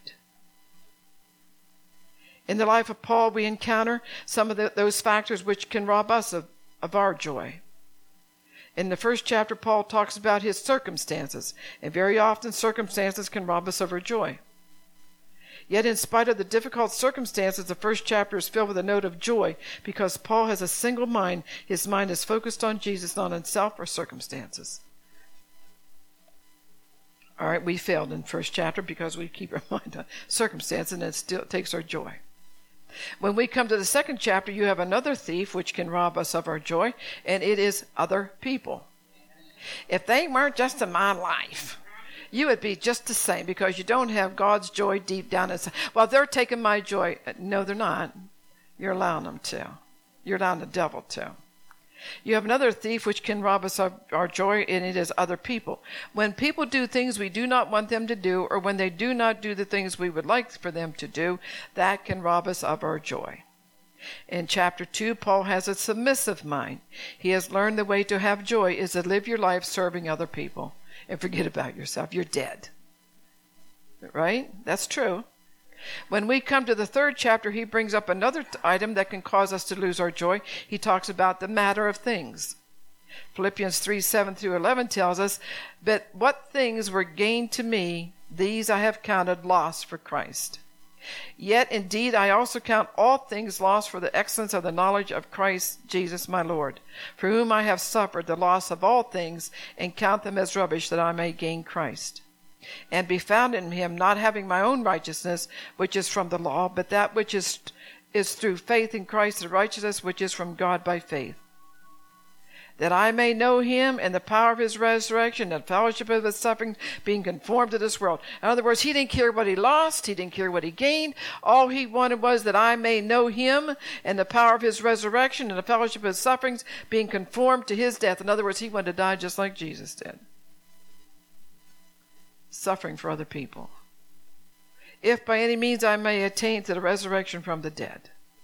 In the life of Paul, we encounter some of the, those factors which can rob us of, of our joy. In the first chapter, Paul talks about his circumstances, and very often circumstances can rob us of our joy. Yet in spite of the difficult circumstances, the first chapter is filled with a note of joy because Paul has a single mind. His mind is focused on Jesus, not on self or circumstances. All right, we failed in the first chapter because we keep our mind on circumstances, and it still takes our joy. When we come to the second chapter, you have another thief which can rob us of our joy, and it is other people. If they weren't just in my life, you would be just the same because you don't have God's joy deep down inside. Well, they're taking my joy. No, they're not. You're allowing them to. You're allowing the devil to. You have another thief which can rob us of our joy, and it is other people. When people do things we do not want them to do, or when they do not do the things we would like for them to do, that can rob us of our joy. In chapter two, Paul has a submissive mind. He has learned the way to have joy is to live your life serving other people and forget about yourself. You're dead. Right? That's true. When we come to the third chapter, he brings up another item that can cause us to lose our joy. He talks about the matter of things. Philippians three, seven through eleven tells us, "But what things were gained to me, these I have counted loss for Christ. Yet indeed I also count all things lost for the excellence of the knowledge of Christ Jesus my Lord, for whom I have suffered the loss of all things, and count them as rubbish, that I may gain Christ, and be found in him, not having my own righteousness, which is from the law, but that which is, is through faith in Christ, the righteousness which is from God by faith, that I may know him and the power of his resurrection and fellowship of his suffering, being conformed to this world." In other words, he didn't care what he lost. He didn't care what he gained. All he wanted was that I may know him and the power of his resurrection and the fellowship of his sufferings, being conformed to his death. In other words, he wanted to die just like Jesus did, suffering for other people. "If by any means I may attain to the resurrection from the dead."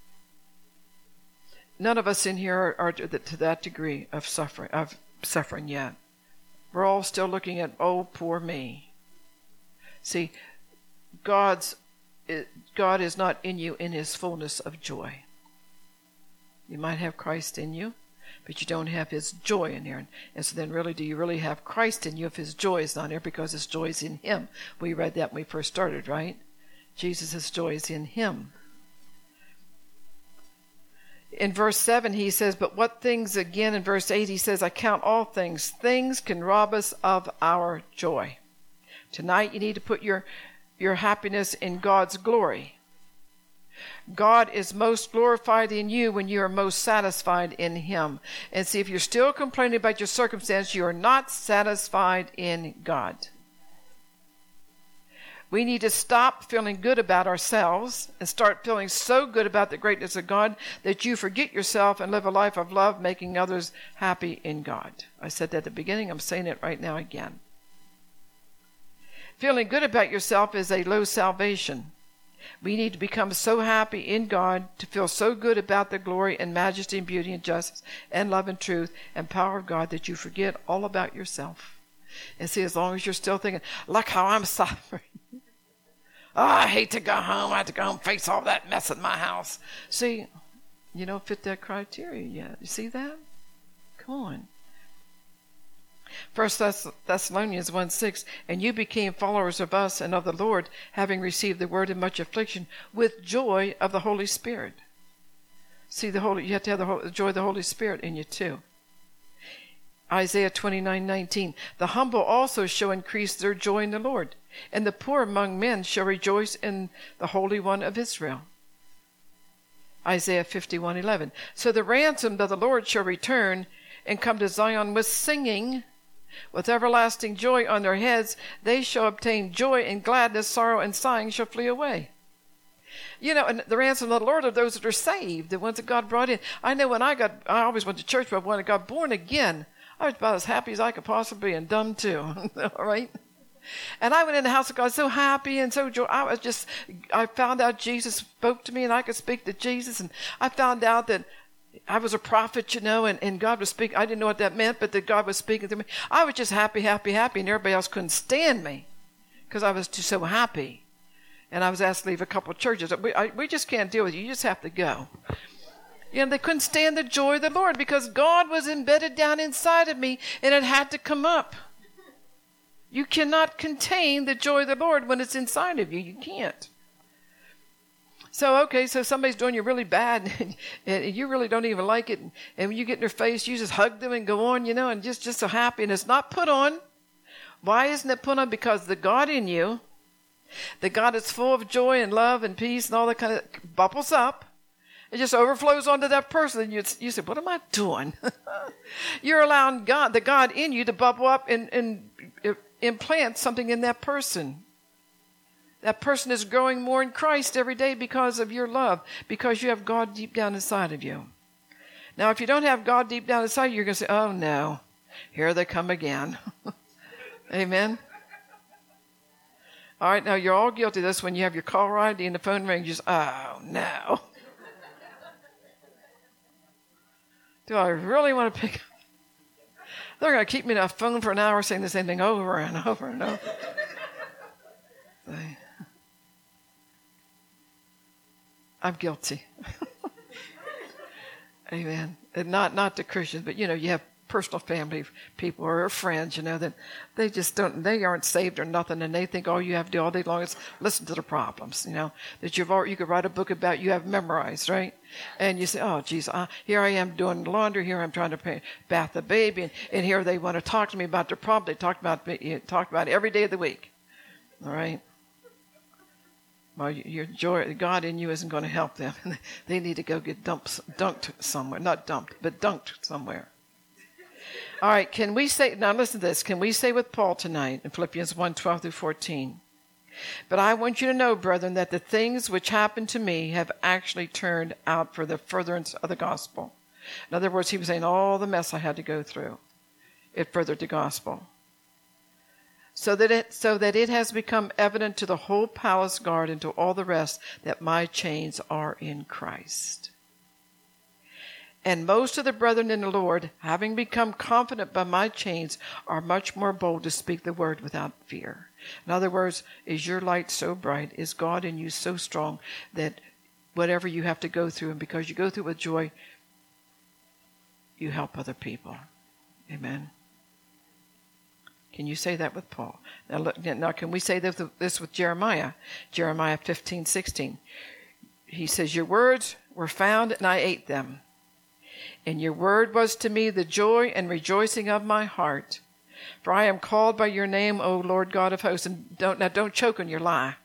None of us in here are to that degree of suffering, of suffering yet. We're all still looking at, oh, poor me. See, God's God is not in you in his fullness of joy. You might have Christ in you, but you don't have his joy in there. And so then really, do you really have Christ in you if his joy is not there, because his joy is in him? We read that when we first started, right? Jesus' joy is in him. In verse seven, he says, "But what things," again in verse eight, he says, "I count all things. Things can rob us of our joy." Tonight, you need to put your, your happiness in God's glory. God is most glorified in you when you are most satisfied in him. And see, if you're still complaining about your circumstance, you are not satisfied in God. We need to stop feeling good about ourselves and start feeling so good about the greatness of God that you forget yourself and live a life of love, making others happy in God. I said that at the beginning. I'm saying it right now again. Feeling good about yourself is a low salvation. We need to become so happy in God, to feel so good about the glory and majesty and beauty and justice and love and truth and power of God that you forget all about yourself. And see, as long as you're still thinking, look how I'm suffering. Oh, I hate to go home. I have to go home and face all that mess in my house. See, you don't fit that criteria yet. You see that? Come on. First Thessalonians one six, "And you became followers of us and of the Lord, having received the word in much affliction, with joy of the Holy Spirit." See, the Holy, you have to have the, whole, the joy of the Holy Spirit in you too. Isaiah twenty-nine nineteen, "The humble also shall increase their joy in the Lord, and the poor among men shall rejoice in the Holy One of Israel." Isaiah fifty-one eleven, "So the ransomed of the Lord shall return and come to Zion with singing. With everlasting joy on their heads, they shall obtain joy and gladness. Sorrow and sighing shall flee away." You know, and the ransom of the Lord are those that are saved, the ones that God brought in. I know when I got, I always went to church, but when I got born again, I was about as happy as I could possibly be, and dumb too. All right? And I went in the house of God so happy and so joy. I was just, I found out Jesus spoke to me and I could speak to Jesus. And I found out that I was a prophet, you know, and, and God was speaking. I didn't know what that meant, but that God was speaking to me. I was just happy, happy, happy, and everybody else couldn't stand me because I was just so happy. And I was asked to leave a couple of churches. We, I, we just can't deal with you. You just have to go. You know, they couldn't stand the joy of the Lord because God was embedded down inside of me and it had to come up. You cannot contain the joy of the Lord when it's inside of you. You can't. So, okay, so somebody's doing you really bad and, and you really don't even like it. And, and when you get in their face, you just hug them and go on, you know, and just, just so happy. And it's not put on. Why isn't it put on? Because the God in you, the God that's full of joy and love and peace and all that kind of bubbles up. It just overflows onto that person. And you, you say, what am I doing? You're allowing God, the God in you, to bubble up and, and implant something in that person. That person is growing more in Christ every day because of your love, because you have God deep down inside of you. Now, if you don't have God deep down inside you, you're going to say, oh, no, here they come again. Amen? All right, now you're all guilty of this when you have your caller I D and the phone rings. You just, oh, no. Do I really want to pick up? They're going to keep me on the phone for an hour saying the same thing over and over and over. I'm guilty. Amen. And not not to Christians, but you know, you have personal family people or friends, you know, that they just don't, they aren't saved or nothing, and they think all you have to do all day long is listen to the problems, you know, that you've already, you could write a book about, you have memorized, right? And you say, oh, geez, uh, here I am doing laundry, here I'm trying to pay, bath the baby, and, and here they want to talk to me about their problem. They talk about talk about it every day of the week, all right? Well, your joy, God in you isn't going to help them. They need to go get dumped, dunked somewhere. Not dumped, but dunked somewhere. All right, can we say, now listen to this. Can we say with Paul tonight in Philippians one, twelve through fourteen? But I want you to know, brethren, that the things which happened to me have actually turned out for the furtherance of the gospel. In other words, he was saying all the mess I had to go through, it furthered the gospel. So that it so that it has become evident to the whole palace guard and to all the rest that my chains are in Christ. And most of the brethren in the Lord, having become confident by my chains, are much more bold to speak the word without fear. In other words, is your light so bright? Is God in you so strong that whatever you have to go through, and because you go through it with joy, you help other people? Amen. Can you say that with Paul? Now, look, now can we say this, this with Jeremiah? Jeremiah fifteen, sixteen. He says, your words were found and I ate them. And your word was to me the joy and rejoicing of my heart. For I am called by your name, O Lord God of hosts. And don't, now don't choke on your lie.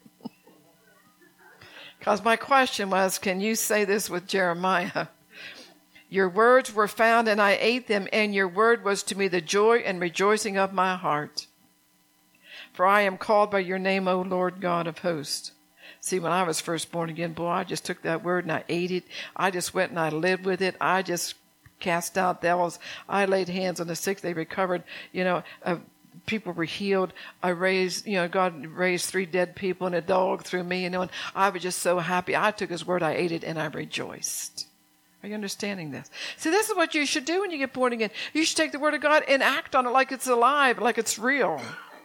Because my question was, can you say this with Jeremiah? Your words were found and I ate them, and your word was to me the joy and rejoicing of my heart. For I am called by your name, O Lord God of hosts. See, when I was first born again, boy, I just took that word and I ate it. I just went and I lived with it. I just cast out devils. I laid hands on the sick. They recovered. You know, uh, people were healed. I raised, you know, God raised three dead people and a dog through me, you know, and I was just so happy. I took his word, I ate it, and I rejoiced. Are you understanding this? See, this is what you should do when you get born again. You should take the word of God and act on it like it's alive, like it's real.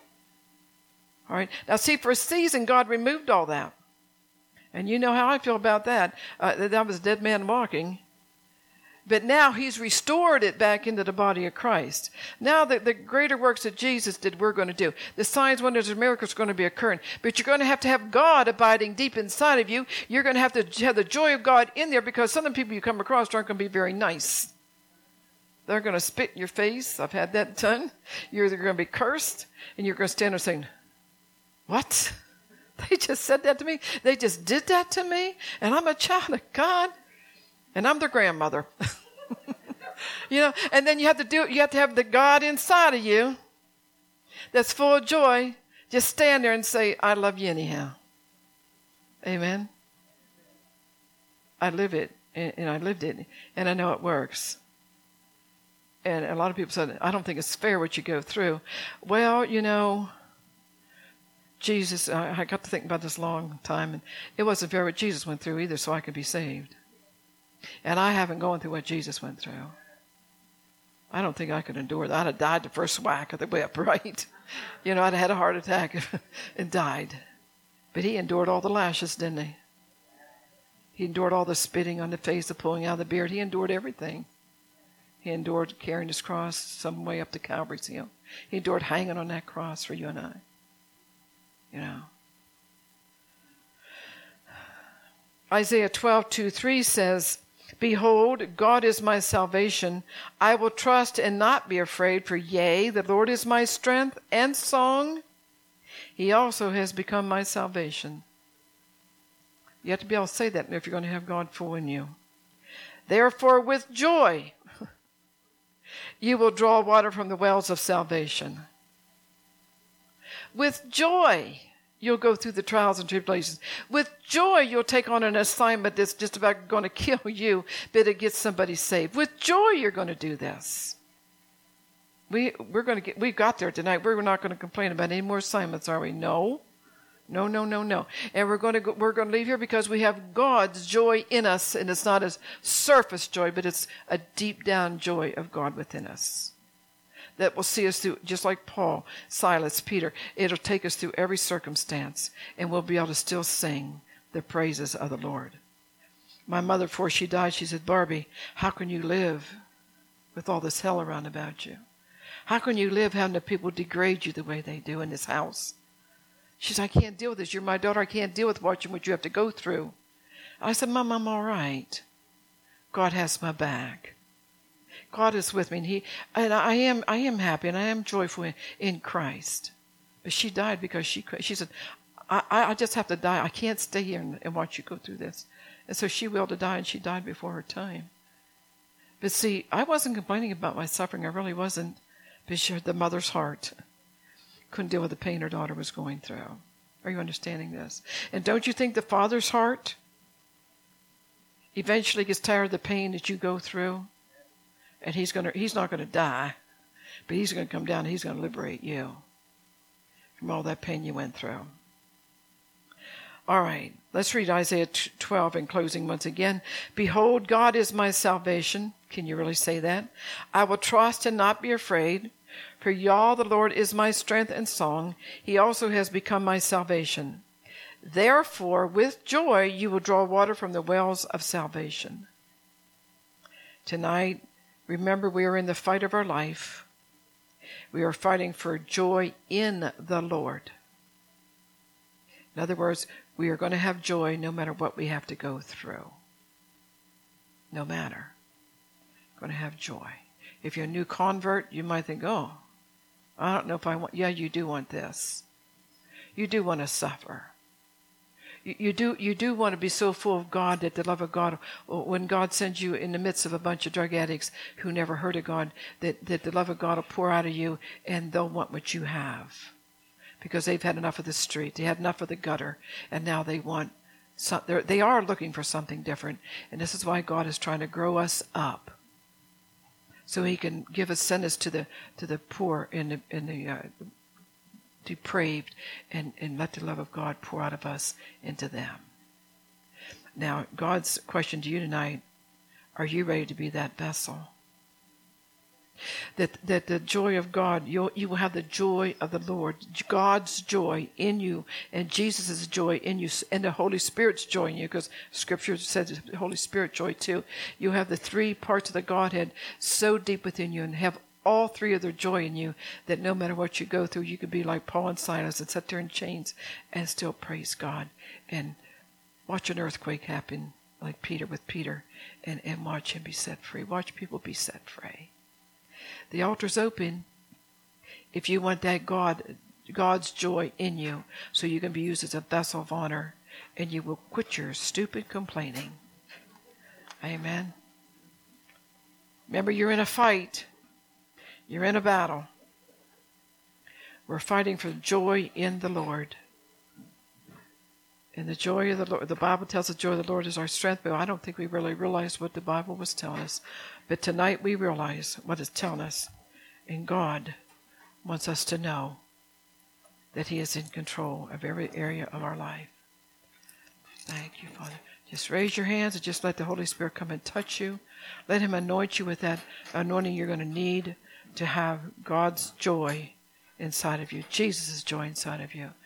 All right. Now, see, for a season, God removed all that. And you know how I feel about that. Uh, that was a dead man walking. But now he's restored it back into the body of Christ. Now the, the greater works that Jesus did, we're going to do. The signs, wonders, and miracles are going to be occurring. But you're going to have to have God abiding deep inside of you. You're going to have to have the joy of God in there, because some of the people you come across aren't going to be very nice. They're going to spit in your face. I've had that done. You're either going to be cursed, and you're going to stand there saying, what? They just said that to me? They just did that to me? And I'm a child of God? And I'm their grandmother. You know, and then you have to do it. You have to have the God inside of you that's full of joy. Just stand there and say, I love you anyhow. Amen. I live it, and, and I lived it, and I know it works. And a lot of people said, I don't think it's fair what you go through. Well, you know, Jesus, I, I got to think about this a long time, and it wasn't fair what Jesus went through either, so I could be saved. And I haven't gone through what Jesus went through. I don't think I could endure that. I'd have died the first whack of the whip, right? You know, I'd have had a heart attack and died. But he endured all the lashes, didn't he? He endured all the spitting on the face, the pulling out of the beard. He endured everything. He endured carrying his cross some way up to Calvary's hill. He endured hanging on that cross for you and I. You know. Isaiah twelve, two, three says, behold, God is my salvation. I will trust and not be afraid, for yea, the Lord is my strength and song. He also has become my salvation. You have to be able to say that if you're going to have God full in you. Therefore, with joy, you will draw water from the wells of salvation. With joy, you'll go through the trials and tribulations. With joy, you'll take on an assignment that's just about going to kill you, but it gets somebody saved. With joy, you're going to do this. We, we're going to get, we got there tonight. We're not going to complain about any more assignments, are we? No. No, no, no, no. And we're going to go, we're going to leave here because we have God's joy in us, and it's not a surface joy, but it's a deep down joy of God within us that will see us through, just like Paul, Silas, Peter. It'll take us through every circumstance, and we'll be able to still sing the praises of the Lord. My mother, before she died, she said, Barbie, how can you live with all this hell around about you? How can you live having the people degrade you the way they do in this house? She said, I can't deal with this. You're my daughter. I can't deal with watching what you have to go through. I said, Mom, I'm all right. God has my back. God is with me. And he, and I am, I am happy and I am joyful in, in Christ. But she died because she, she said, I, I just have to die. I can't stay here and, and watch you go through this. And so she willed to die, and she died before her time. But see, I wasn't complaining about my suffering. I really wasn't. But she had the mother's heart. Couldn't deal with the pain her daughter was going through. Are you understanding this? And don't you think the father's heart eventually gets tired of the pain that you go through? And he's going to, he's not going to die, but he's going to come down and he's going to liberate you from all that pain you went through. All right, let's read Isaiah twelve in closing once again. Behold, God is my salvation. Can you really say that? I will trust and not be afraid. For Yah, the Lord, is my strength and song. He also has become my salvation. Therefore, with joy, you will draw water from the wells of salvation. Tonight, remember, we are in the fight of our life. We are fighting for joy in the Lord. In other words, we are going to have joy no matter what we have to go through. No matter. Going to have joy. If you're a new convert, you might think, oh, I don't know if I want, yeah, you do want this. You do want to suffer. You, you do you do want to be so full of God that the love of God, when God sends you in the midst of a bunch of drug addicts who never heard of God, that, that the love of God will pour out of you and they'll want what you have. Because they've had enough of the street. They had enough of the gutter. And now they want, some, they are looking for something different. And this is why God is trying to grow us up. So he can give us, send us to the to the poor and the, and the uh, depraved, and, and let the love of God pour out of us into them. Now, God's question to you tonight, are you ready to be that vessel? That that the joy of God, you'll, you will have the joy of the Lord, God's joy in you, and Jesus' joy in you, and the Holy Spirit's joy in you, because Scripture says the Holy Spirit joy too. You have the three parts of the Godhead so deep within you, and have all three of their joy in you, that no matter what you go through, you can be like Paul and Silas and sit there in chains and still praise God and watch an earthquake happen like Peter with Peter, and, and watch him be set free. Watch people be set free. The altar's open if you want that God, God's joy in you, so you can be used as a vessel of honor, and you will quit your stupid complaining. Amen. Remember, you're in a fight. You're in a battle. We're fighting for joy in the Lord. And the joy of the Lord, the Bible tells us the joy of the Lord is our strength, but I don't think we really realized what the Bible was telling us. But tonight we realize what it's telling us. And God wants us to know that he is in control of every area of our life. Thank you, Father. Just raise your hands and just let the Holy Spirit come and touch you. Let him anoint you with that anointing you're going to need to have God's joy inside of you, Jesus' joy inside of you.